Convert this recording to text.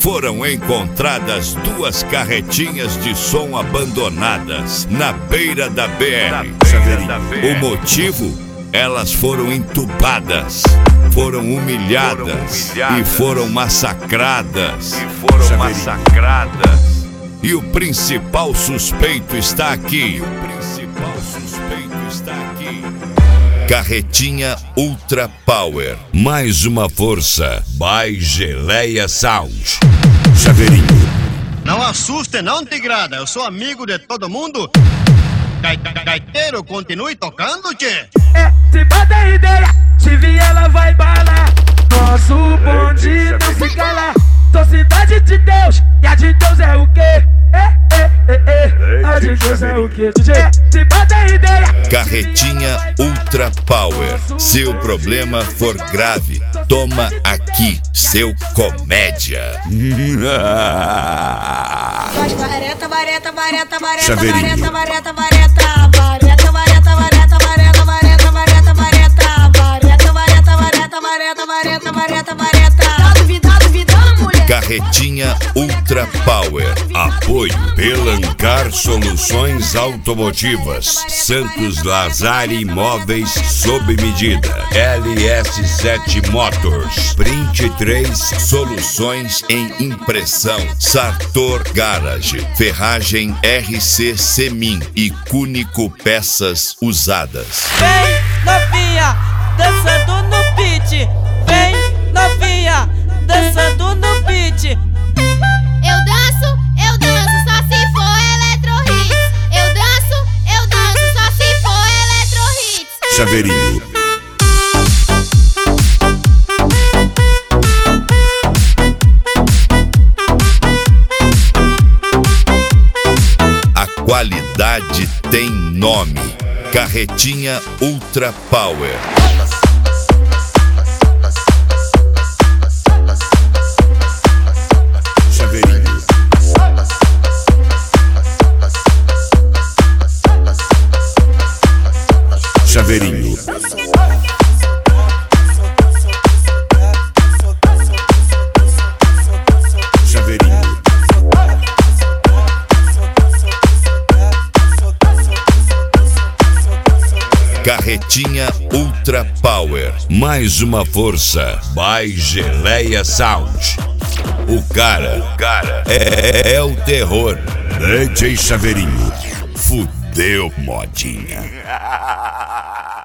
foram encontradas duas carretinhas de som abandonadas na beira da BR. O motivo? Elas foram entubadas, foram humilhadas e foram massacradas. E o principal suspeito está aqui. Carretinha Ultra Power. Mais uma força. By Geleia Sound. Chaveirinho. Não assuste não, tigrada. Eu sou amigo de todo mundo. Gaiteiro, continue tocando, tchê. Se bota ideia, se vir ela vai balar. Nosso bonde não se cala. Sou cidade de Deus, e a de Deus é o quê? A de Deus é o quê? Se bota ideia. Carretinha Ultra Power. Se o problema for grave, toma aqui, seu comédia. Faz vareta, vareta, vareta, vareta, Chaveirinho. vareta, vareta, vareta, vareta, vareta, vareta, vareta, vareta, vareta, vareta, vareta, vareta, vareta, vareta, vareta, vareta, vareta. Tá duvidando, mulher? Carretinha Ultra Power. Apoio Pelancar Soluções Automotivas. Santos Lazari Imóveis sob medida. LS7 Motors. Print 3 Soluções em impressão. Sartor Garage. Ferragem RC Semin e Cúnico Peças Usadas. Vem novinha, dançando no beat. Vem novinha, dançando no beat. Eu danço só se for eletro hits. Eu danço só se for eletro hits. Chaveirinho. A qualidade tem nome. Carretinha Ultra Power. Chaveirinho. Chaveirinho. Chaveirinho. Carretinha Ultra Power. Mais uma força. By Geleia Sound. O cara é o terror. DJ Chaveirinho. Fudeu, modinha.